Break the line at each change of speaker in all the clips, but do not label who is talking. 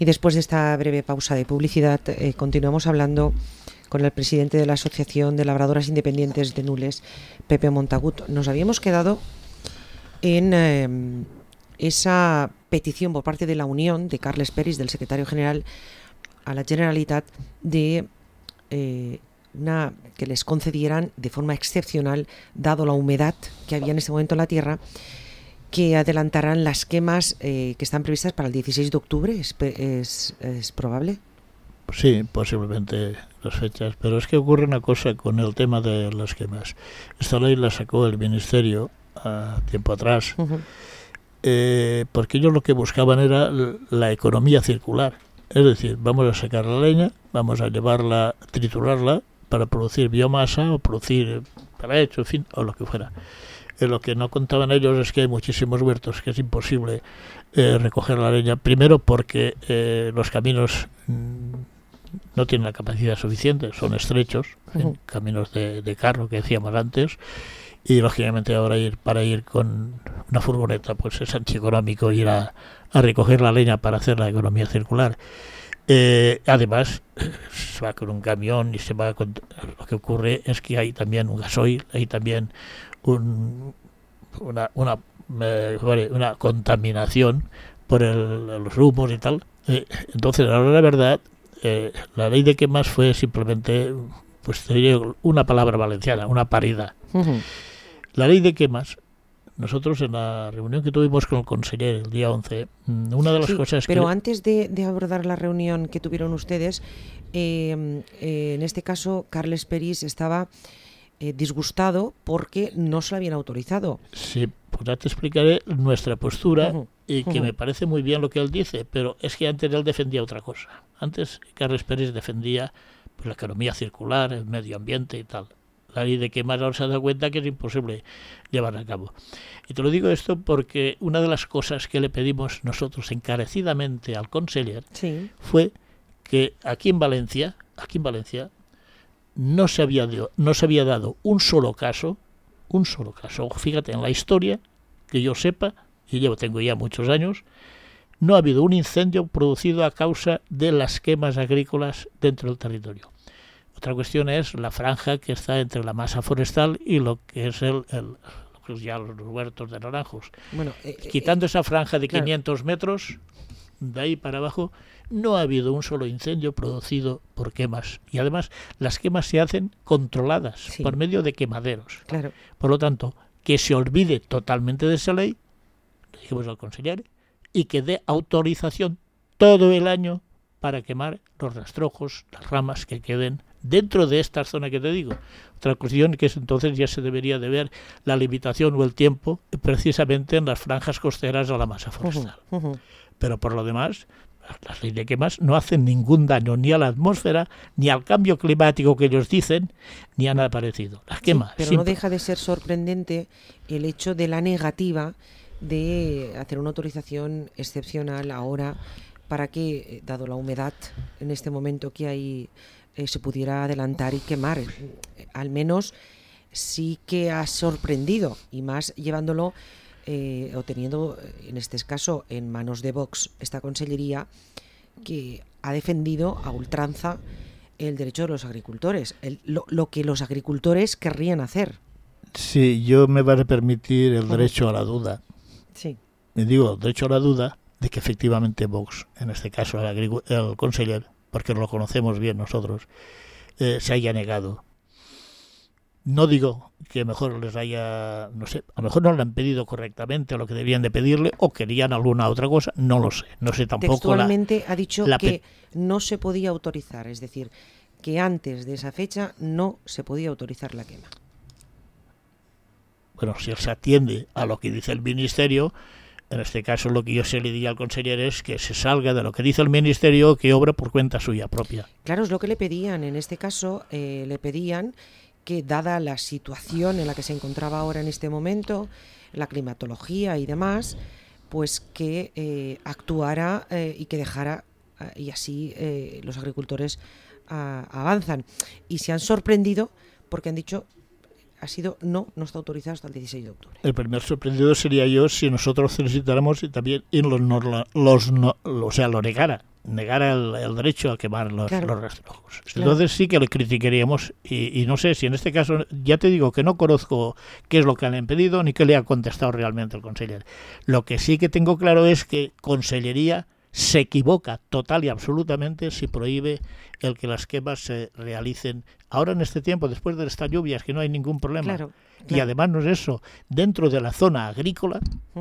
Y después de esta breve pausa de publicidad, continuamos hablando con el presidente de la Asociación de Labradoras Independientes de Nules, Pepe Montagut. Nos habíamos quedado en esa petición por parte de la Unión, de Carles Peris, del secretario general, a la Generalitat, de que les concedieran de forma excepcional, dado la humedad que había en este momento en la tierra, que adelantaran las quemas que están previstas para el 16 de octubre. ¿Es probable?
Sí, posiblemente las fechas, pero es que ocurre una cosa con el tema de las quemas. Esta ley la sacó el Ministerio a tiempo atrás, porque ellos lo que buscaban era la economía circular. Es decir, vamos a sacar la leña, vamos a llevarla, triturarla para producir biomasa o producir pellets, en fin, o lo que fuera. Lo que no contaban ellos es que hay muchísimos huertos que es imposible recoger la leña, primero porque los caminos no tienen la capacidad suficiente, son estrechos, caminos de carro que decíamos antes, y lógicamente ahora para ir con una furgoneta pues es antieconómico ir a recoger la leña para hacer la economía circular. Además se va con un camión y se va con, lo que ocurre es que hay también un gasoil, hay también una contaminación por los humos y tal. Entonces, ahora la verdad, la ley de quemas fue simplemente, pues te diré una palabra valenciana, una parida. La ley de quemas, nosotros en la reunión que tuvimos con el conseller el día 11, una de las cosas
pero antes de abordar la reunión que tuvieron ustedes, en este caso Carles Peris estaba disgustado porque no se lo habían autorizado.
Sí, pues ya te explicaré nuestra postura y que me parece muy bien lo que él dice, pero es que antes él defendía otra cosa. Antes Carles Peris defendía pues, la economía circular, el medio ambiente y tal. La ley de quemas ahora se ha dado cuenta que es imposible llevar a cabo. Y te lo digo esto porque una de las cosas que le pedimos nosotros encarecidamente al conseller fue que aquí en Valencia no se había dado un solo caso, fíjate, en la historia, que yo sepa, y yo tengo ya muchos años, no ha habido un incendio producido a causa de las quemas agrícolas dentro del territorio. Otra cuestión es la franja que está entre la masa forestal y lo que es ya los huertos de naranjos. Bueno, quitando esa franja de 500 metros, de ahí para abajo, no ha habido un solo incendio producido por quemas. Y además, las quemas se hacen controladas por medio de quemaderos.
Claro.
Por lo tanto, que se olvide totalmente de esa ley, le dijimos al conseller, y que dé autorización todo el año para quemar los rastrojos, las ramas que queden dentro de esta zona que te digo. Otra cuestión que es entonces ya se debería de ver la limitación o el tiempo precisamente en las franjas costeras a la masa forestal. Pero por lo demás, las leyes de quemas no hacen ningún daño ni a la atmósfera, ni al cambio climático que ellos dicen, ni a nada parecido. Las quemas.
Pero no deja de ser sorprendente el hecho de la negativa de hacer una autorización excepcional ahora para que, dado la humedad en este momento que hay, se pudiera adelantar y quemar. Al menos sí que ha sorprendido, y más llevándolo o teniendo en este caso en manos de Vox esta consellería que ha defendido a ultranza el derecho de los agricultores, lo que los agricultores querrían hacer.
Sí, yo me voy a permitir el derecho a la duda.
Sí.
Me digo, derecho a la duda de que efectivamente Vox, en este caso el conseller, porque lo conocemos bien nosotros, se haya negado. No digo que mejor les haya, no sé, a lo mejor no le han pedido correctamente lo que debían de pedirle o querían alguna otra cosa, no lo sé. No sé tampoco.
Textualmente ha dicho que no se podía autorizar, es decir, que antes de esa fecha no se podía autorizar la quema.
Bueno, si él se atiende a lo que dice el Ministerio, en este caso lo que yo se le diría al conseller es que se salga de lo que dice el Ministerio, que obra por cuenta suya propia.
Claro, es lo que le pedían. En este caso le pedían que, dada la situación en la que se encontraba ahora en este momento, la climatología y demás, pues que actuara y que dejara, y así los agricultores avanzan. Y se han sorprendido porque han dicho, ha sido no está autorizado hasta el 16 de octubre.
El primer sorprendido sería yo si nosotros necesitáramos y también lo negara. negara el derecho a quemar los rastrojos.
Claro.
Entonces sí que le criticaríamos y no sé si en este caso, ya te digo que no conozco qué es lo que han impedido ni qué le ha contestado realmente el conseller. Lo que sí que tengo claro es que Consellería se equivoca total y absolutamente si prohíbe el que las quemas se realicen ahora en este tiempo, después de estas lluvias, que no hay ningún problema.
Claro.
Y además no es eso, dentro de la zona agrícola,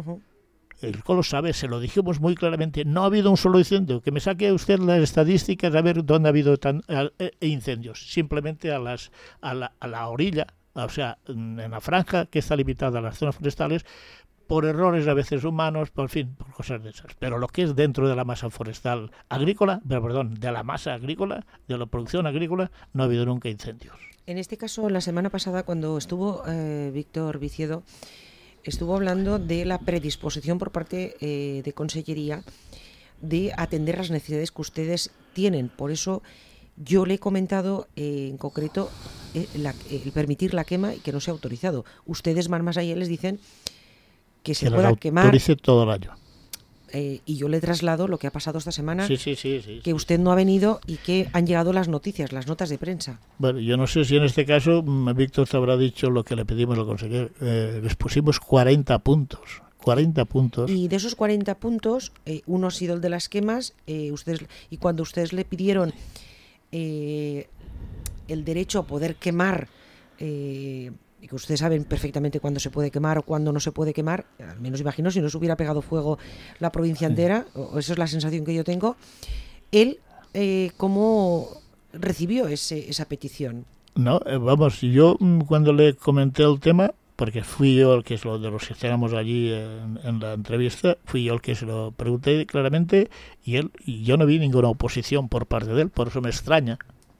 el COL lo sabe, se lo dijimos muy claramente, no ha habido un solo incendio. Que me saque usted las estadísticas a ver dónde ha habido incendios. Simplemente a la orilla, o sea, en la franja que está limitada a las zonas forestales, por errores a veces humanos, por cosas de esas. Pero lo que es dentro de la masa forestal agrícola, de la masa agrícola, de la producción agrícola, no ha habido nunca incendios.
En este caso, la semana pasada, cuando estuvo Víctor Viciedo, estuvo hablando de la predisposición por parte de Consellería de atender las necesidades que ustedes tienen. Por eso yo le he comentado en concreto el permitir la quema y que no sea autorizado. Ustedes más allá les dicen que se pueda quemar.
Autorice todo el año.
Y yo le traslado lo que ha pasado esta semana,
sí,
que usted no ha venido y que han llegado las noticias, las notas de prensa.
Bueno, yo no sé si en este caso Víctor te habrá dicho lo que le pedimos al consejero. Les pusimos 40 puntos. 40 puntos.
Y de esos 40 puntos, uno ha sido el de las quemas, y cuando ustedes le pidieron el derecho a poder quemar, y que ustedes saben perfectamente cuándo se puede quemar o cuándo no se puede quemar, al menos imagino, si no se hubiera pegado fuego la provincia entera, o esa es la sensación que yo tengo, él, ¿cómo recibió esa petición?
No, vamos, yo cuando le comenté el tema, porque fui yo el que de los que estábamos allí en la entrevista, fui yo el que se lo pregunté claramente, y yo no vi ninguna oposición por parte de él, por eso me extraña,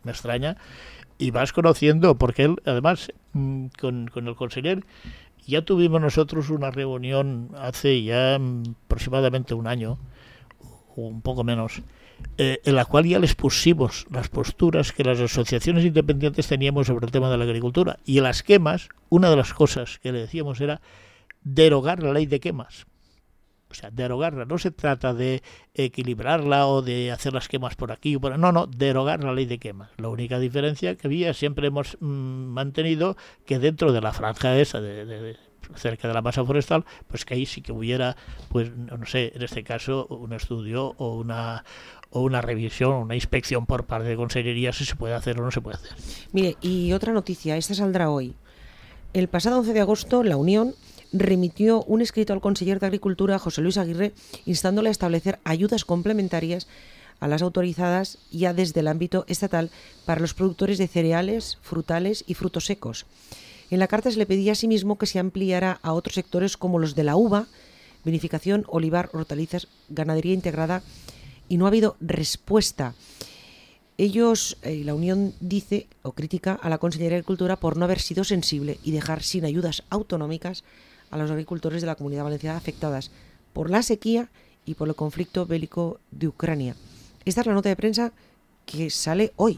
y vas conociendo, porque él, además, con el conseller, ya tuvimos nosotros una reunión hace ya aproximadamente un año, o un poco menos, en la cual ya les pusimos las posturas que las asociaciones independientes teníamos sobre el tema de la agricultura. Y en las quemas, una de las cosas que le decíamos era derogar la ley de quemas. O sea, derogarla. No se trata de equilibrarla o de hacer las quemas por aquí o por allá. No, derogar la ley de quemas. La única diferencia que había, siempre hemos mantenido que dentro de la franja esa cerca de la masa forestal, pues que ahí sí que hubiera, pues no sé, en este caso un estudio o una revisión, una inspección por parte de Consellería si se puede hacer o no se puede hacer.
Mire, y otra noticia, esta saldrá hoy. El pasado 11 de agosto, la Unión remitió un escrito al conseller de Agricultura, José Luis Aguirre, instándole a establecer ayudas complementarias a las autorizadas ya desde el ámbito estatal para los productores de cereales, frutales y frutos secos. En la carta se le pedía asimismo que se ampliara a otros sectores como los de la uva, vinificación, olivar, hortalizas, ganadería integrada, y no ha habido respuesta. Ellos, la Unión dice o critica a la Consellería de Agricultura por no haber sido sensible y dejar sin ayudas autonómicas a los agricultores de la Comunidad Valenciana afectadas por la sequía y por el conflicto bélico de Ucrania. Esta es la nota de prensa que sale hoy.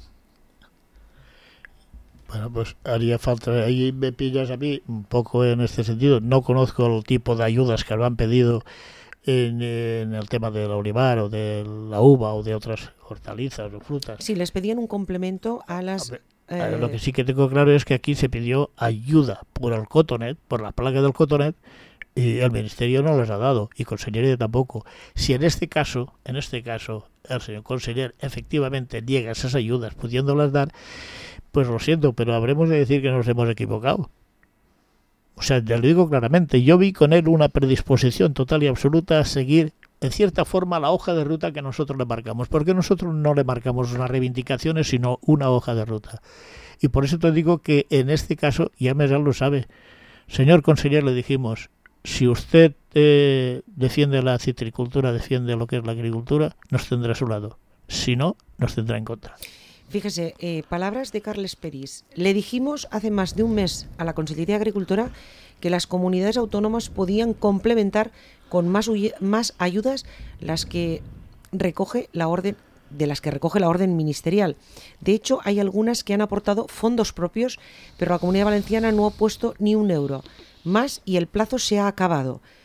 Bueno, pues haría falta, ahí me pillas a mí un poco en este sentido. No conozco el tipo de ayudas que lo han pedido en el tema del olivar o de la uva o de otras hortalizas o frutas.
Sí, les pedían un complemento a las...
Lo que sí que tengo claro es que aquí se pidió ayuda por el cotonet, por la plaga del cotonet, y el Ministerio no les ha dado, y Consellería tampoco. Si en este caso, el señor conseller efectivamente niega esas ayudas pudiéndolas dar, pues lo siento, pero habremos de decir que nos hemos equivocado. O sea, te lo digo claramente, yo vi con él una predisposición total y absoluta a seguir, en cierta forma, la hoja de ruta que nosotros le marcamos, porque nosotros no le marcamos unas reivindicaciones, sino una hoja de ruta. Y por eso te digo que en este caso, ya Mesal lo sabe, señor conseller, le dijimos, si usted defiende la citricultura, defiende lo que es la agricultura, nos tendrá a su lado. Si no, nos tendrá en contra.
Fíjese, palabras de Carles Peris. Le dijimos hace más de un mes a la Consellería de Agricultura que las comunidades autónomas podían complementar con más ayudas las que recoge la orden ministerial. De hecho, hay algunas que han aportado fondos propios, pero la Comunidad Valenciana no ha puesto ni un euro más y el plazo se ha acabado.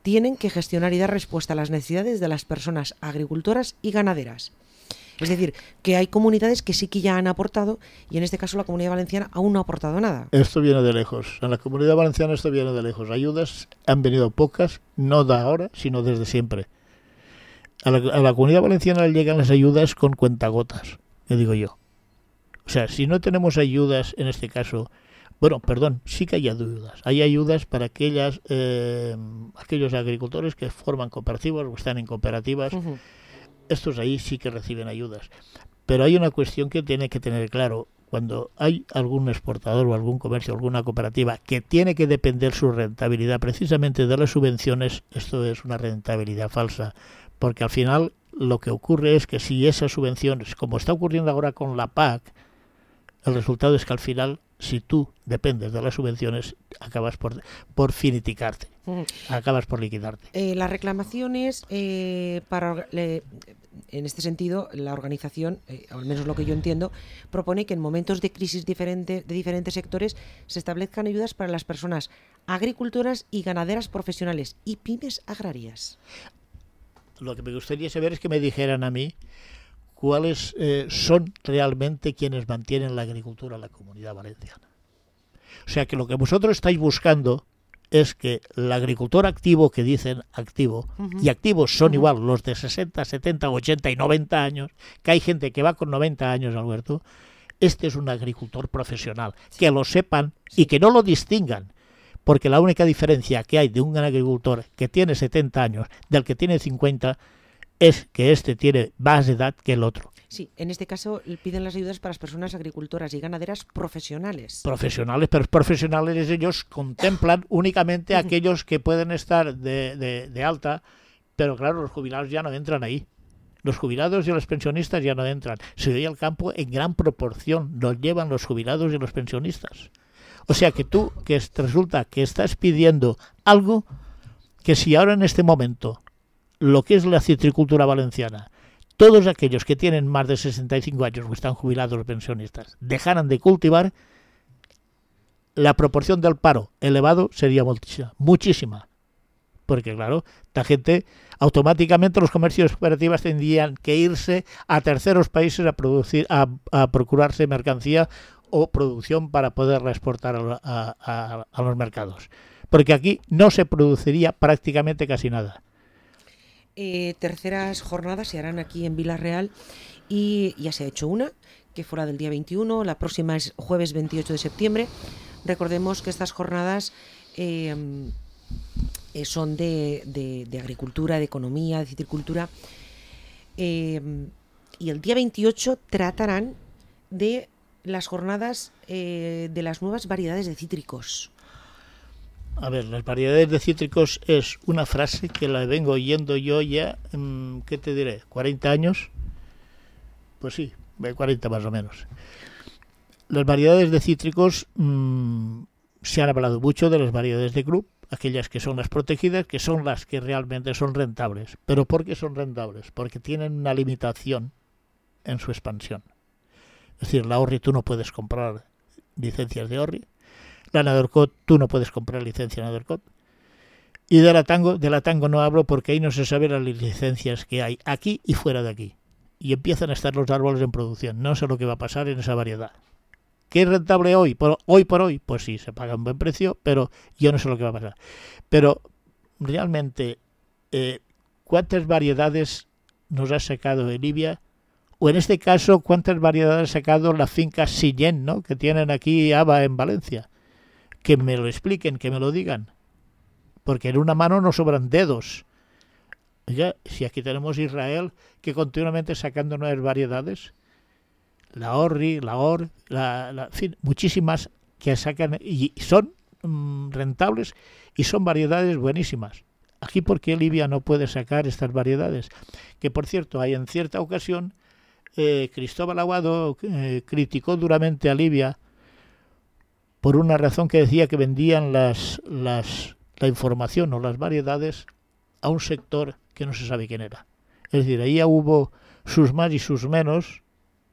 tienen que gestionar y dar respuesta a las necesidades de las personas agricultoras y ganaderas. Es decir, que hay comunidades que sí que ya han aportado y en este caso la Comunidad Valenciana aún no ha aportado nada.
Esto viene de lejos. En la Comunidad Valenciana esto viene de lejos. Ayudas han venido pocas, no de ahora, sino desde siempre. A la Comunidad Valenciana le llegan las ayudas con cuentagotas, que digo yo. O sea, si no tenemos ayudas en este caso, bueno, perdón, sí que hay ayudas. Hay ayudas para aquellos agricultores que forman cooperativas o están en cooperativas.
Uh-huh.
Estos ahí sí que reciben ayudas. Pero hay una cuestión que tiene que tener claro. Cuando hay algún exportador o algún comercio, alguna cooperativa que tiene que depender su rentabilidad precisamente de las subvenciones, esto es una rentabilidad falsa. Porque al final lo que ocurre es que si esas subvenciones, como está ocurriendo ahora con la PAC, el resultado es que al final, si tú dependes de las subvenciones, acabas por finiticarte, acabas por liquidarte.
Las reclamaciones, en este sentido, la organización, al menos lo que yo entiendo, propone que en momentos de crisis de diferentes sectores se establezcan ayudas para las personas agricultoras y ganaderas profesionales y pymes agrarias.
Lo que me gustaría saber es que me dijeran a mí cuáles son realmente quienes mantienen la agricultura en la Comunidad Valenciana. O sea que lo que vosotros estáis buscando es que el agricultor activo, que dicen activo, y activos son igual los de 60, 70, 80 y 90 años, que hay gente que va con 90 años, Alberto, este es un agricultor profesional, que lo sepan y que no lo distingan. Porque la única diferencia que hay de un agricultor que tiene 70 años del que tiene 50 es que este tiene más edad que el otro.
Sí, en este caso piden las ayudas para las personas agricultoras y ganaderas profesionales.
Profesionales, pero profesionales ellos contemplan únicamente a aquellos que pueden estar de alta, pero claro, los jubilados ya no entran ahí. Los jubilados y los pensionistas ya no entran. Se ve al campo en gran proporción, los llevan los jubilados y los pensionistas. O sea que tú, que resulta que estás pidiendo algo que si ahora en este momento lo que es la citricultura valenciana, todos aquellos que tienen más de 65 años o están jubilados o pensionistas dejaran de cultivar, la proporción del paro elevado sería muchísima. Porque claro, esta gente, automáticamente los comercios cooperativas tendrían que irse a terceros países a procurarse mercancía o producción para poderla exportar a los mercados. Porque aquí no se produciría prácticamente casi nada.
Terceras jornadas se harán aquí en Vila-real y ya se ha hecho una, que fue la del día 21, la próxima es jueves 28 de septiembre. Recordemos que estas jornadas son de agricultura, de economía, de citricultura, y el día 28 tratarán de las jornadas de las nuevas variedades de cítricos.
A ver, las variedades de cítricos es una frase que la vengo oyendo yo ya, ¿qué te diré? ¿40 años? Pues sí, 40 más o menos. Las variedades de cítricos, se han hablado mucho de las variedades de Krupp, aquellas que son las protegidas, que son las que realmente son rentables. ¿Pero por qué son rentables? Porque tienen una limitación en su expansión. Es decir, la Orri tú no puedes comprar licencias de Orri, la Nadercot tú no puedes comprar licencia Nadercot, y de la Tango no hablo porque ahí no se sabe las licencias que hay aquí y fuera de aquí. Y empiezan a estar los árboles en producción. No sé lo que va a pasar en esa variedad. ¿Qué es rentable hoy por hoy? Pues sí, se paga un buen precio, pero yo no sé lo que va a pasar. Pero realmente, ¿cuántas variedades nos ha sacado Elivia? O en este caso, ¿cuántas variedades ha sacado la finca Sillén, ¿no?, que tienen aquí ABA en Valencia? Que me lo expliquen, que me lo digan. Porque en una mano no sobran dedos. Oiga, si aquí tenemos Israel, que continuamente sacando nuevas variedades, la Orri, la Or, en fin, muchísimas que sacan y son rentables y son variedades buenísimas. Aquí, ¿por qué Libia no puede sacar estas variedades? Que, por cierto, hay en cierta ocasión, Cristóbal Aguado criticó duramente a Libia por una razón que decía que vendían la información o las variedades a un sector que no se sabe quién era. Es decir, ahí hubo sus más y sus menos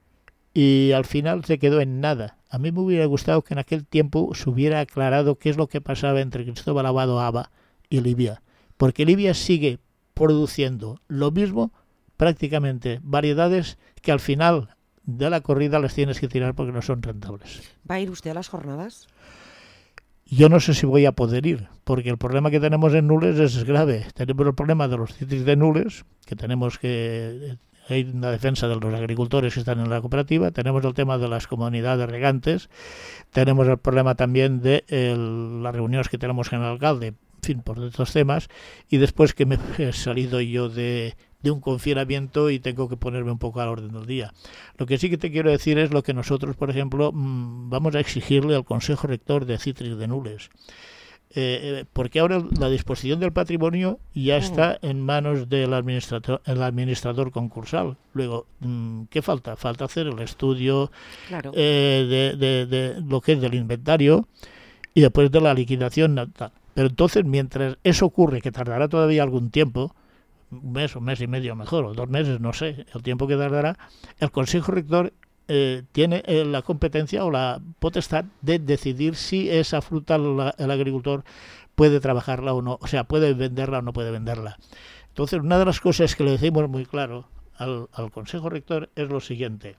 y al final se quedó en nada. A mí me hubiera gustado que en aquel tiempo se hubiera aclarado qué es lo que pasaba entre Cristóbal Aguado ABA y Libia, porque Libia sigue produciendo lo mismo, prácticamente variedades que al final de la corrida las tienes que tirar porque no son rentables.
¿Va a ir usted a las jornadas?
Yo no sé si voy a poder ir, porque el problema que tenemos en Nules es grave. Tenemos el problema de los cítricos de Nules, que tenemos que... Hay una defensa de los agricultores que están en la cooperativa, tenemos el tema de las comunidades regantes, tenemos el problema también de las reuniones que tenemos con el alcalde, en fin, por estos temas, y después que me he salido yo de un confinamiento y tengo que ponerme un poco al orden del día. Lo que sí que te quiero decir es lo que nosotros, por ejemplo, vamos a exigirle al Consejo Rector de Cítricos de Nules. Porque ahora la disposición del patrimonio ya está en manos del administrador concursal. Luego, ¿qué falta? Falta hacer el estudio
Claro.
de lo que es del inventario y después de la liquidación. Pero entonces, mientras eso ocurre, que tardará todavía algún tiempo, un mes y medio mejor, o 2 meses, no sé, el tiempo que tardará, el Consejo Rector tiene la competencia o la potestad de decidir si esa fruta el agricultor puede trabajarla o no, o sea, puede venderla o no puede venderla. Entonces, una de las cosas que le decimos muy claro al Consejo Rector es lo siguiente.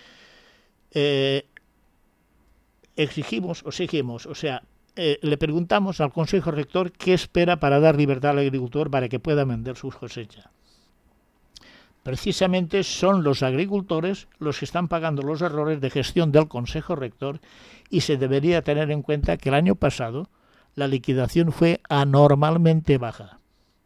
Exigimos, o sea, le preguntamos al Consejo Rector qué espera para dar libertad al agricultor para que pueda vender sus cosechas. Precisamente son los agricultores los que están pagando los errores de gestión del Consejo Rector y se debería tener en cuenta que el año pasado la liquidación fue anormalmente baja.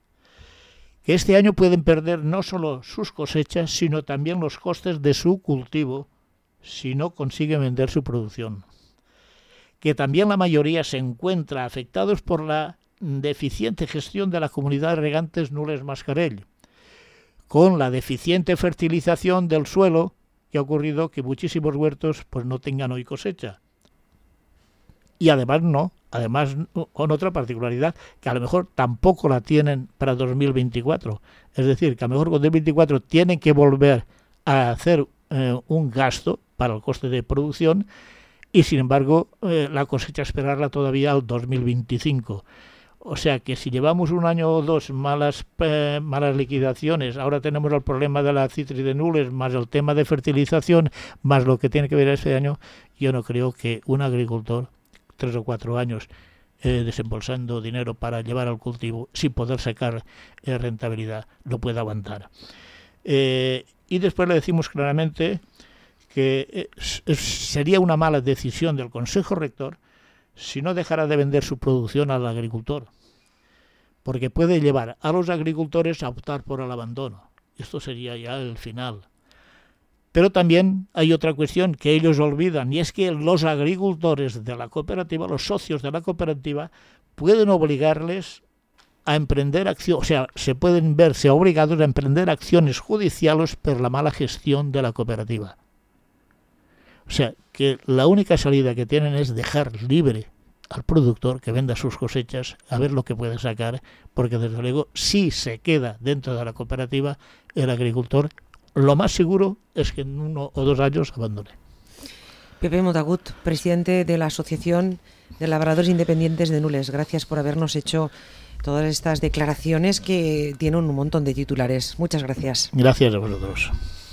Que este año pueden perder no solo sus cosechas, sino también los costes de su cultivo si no consiguen vender su producción. Que también la mayoría se encuentra afectados por la deficiente gestión de la comunidad de regantes Nules Mascarell, con la deficiente fertilización del suelo que ha ocurrido que muchísimos huertos pues no tengan hoy cosecha. Y además con otra particularidad, que a lo mejor tampoco la tienen para 2024. Es decir, que a lo mejor con 2024 tienen que volver a hacer un gasto para el coste de producción y sin embargo la cosecha esperarla todavía al 2025. O sea que si llevamos un año o dos malas liquidaciones, ahora tenemos el problema de la cítrica de Nules, más el tema de fertilización, más lo que tiene que ver este año, yo no creo que un agricultor, 3 o 4 años desembolsando dinero para llevar al cultivo sin poder sacar rentabilidad, lo pueda aguantar. Y después le decimos claramente que sería una mala decisión del Consejo Rector si no dejara de vender su producción al agricultor, porque puede llevar a los agricultores a optar por el abandono. Esto sería ya el final. Pero también hay otra cuestión que ellos olvidan, y es que los agricultores de la cooperativa, los socios de la cooperativa, pueden obligarles a emprender acciones, o sea, se pueden verse obligados a emprender acciones judiciales por la mala gestión de la cooperativa. O sea, que la única salida que tienen es dejar libre al productor que venda sus cosechas a ver lo que puede sacar, porque desde luego si se queda dentro de la cooperativa, el agricultor lo más seguro es que en 1 o 2 años abandone.
Pepe Motagut, presidente de la Asociación de Labradores Independientes de Nules, gracias por habernos hecho todas estas declaraciones que tienen un montón de titulares. Muchas gracias.
Gracias a vosotros.